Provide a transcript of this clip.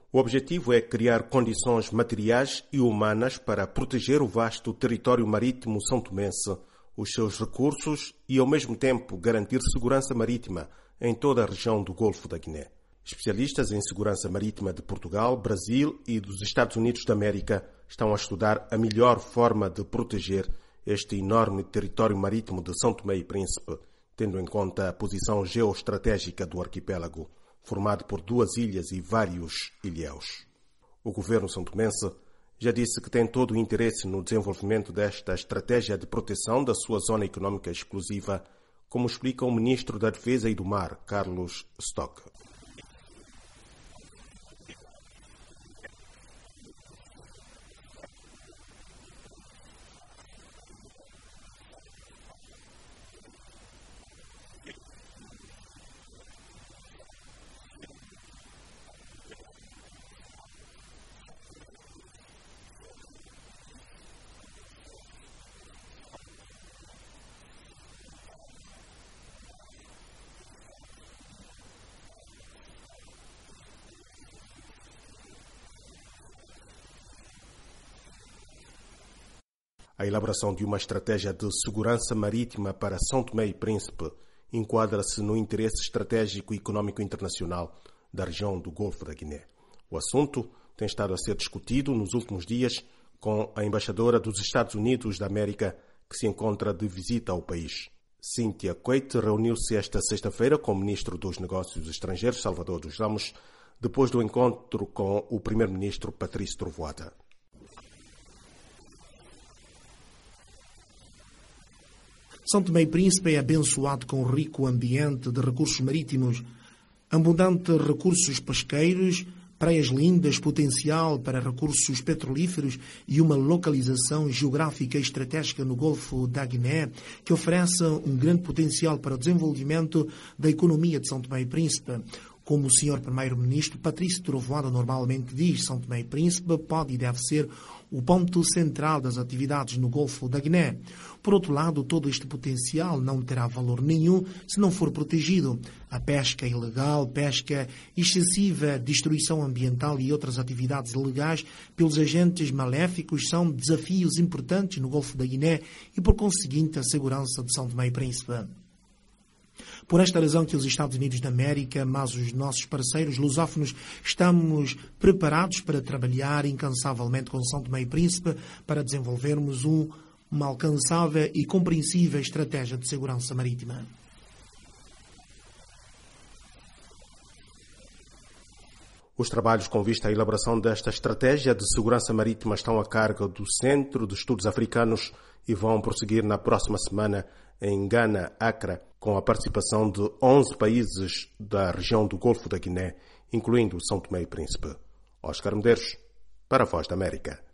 O objetivo é criar condições materiais e humanas para proteger o vasto território marítimo são-tomense, os seus recursos e, ao mesmo tempo, garantir segurança marítima em toda a região do Golfo da Guiné. Especialistas em segurança marítima de Portugal, Brasil e dos Estados Unidos da América estão a estudar a melhor forma de proteger este enorme território marítimo de São Tomé e Príncipe, tendo em conta a posição geoestratégica do arquipélago, formado por 2 ilhas e vários ilhéus. O governo são-tomense já disse que tem todo o interesse no desenvolvimento desta estratégia de proteção da sua zona econômica exclusiva, como explica o ministro da Defesa e do Mar, Carlos Stock. A elaboração de uma estratégia de segurança marítima para São Tomé e Príncipe enquadra-se no interesse estratégico e econômico internacional da região do Golfo da Guiné. O assunto tem estado a ser discutido nos últimos dias com a embaixadora dos Estados Unidos da América, que se encontra de visita ao país. Cíntia Coite reuniu-se esta sexta-feira com o ministro dos Negócios Estrangeiros, Salvador dos Ramos, depois do encontro com o primeiro-ministro Patrício Trovoada. São Tomé e Príncipe é abençoado com um rico ambiente de recursos marítimos, abundantes recursos pesqueiros, praias lindas, potencial para recursos petrolíferos e uma localização geográfica estratégica no Golfo da Guiné que oferece um grande potencial para o desenvolvimento da economia de São Tomé e Príncipe. Como o Sr. Primeiro-Ministro Patrício Trovoada normalmente diz, São Tomé e Príncipe pode e deve ser o ponto central das atividades no Golfo da Guiné. Por outro lado, todo este potencial não terá valor nenhum se não for protegido. A pesca ilegal, pesca excessiva, destruição ambiental e outras atividades ilegais pelos agentes maléficos são desafios importantes no Golfo da Guiné e, por conseguinte, a segurança de São Tomé e Príncipe. Por esta razão que os Estados Unidos da América, mas os nossos parceiros lusófonos, estamos preparados para trabalhar incansavelmente com São Tomé e Príncipe para desenvolvermos uma alcançável e compreensível estratégia de segurança marítima. Os trabalhos com vista à elaboração desta estratégia de segurança marítima estão a cargo do Centro de Estudos Africanos e vão prosseguir na próxima semana em Gana, Accra, com a participação de 11 países da região do Golfo da Guiné, incluindo São Tomé e Príncipe. Oscar Medeiros, para a Voz da América.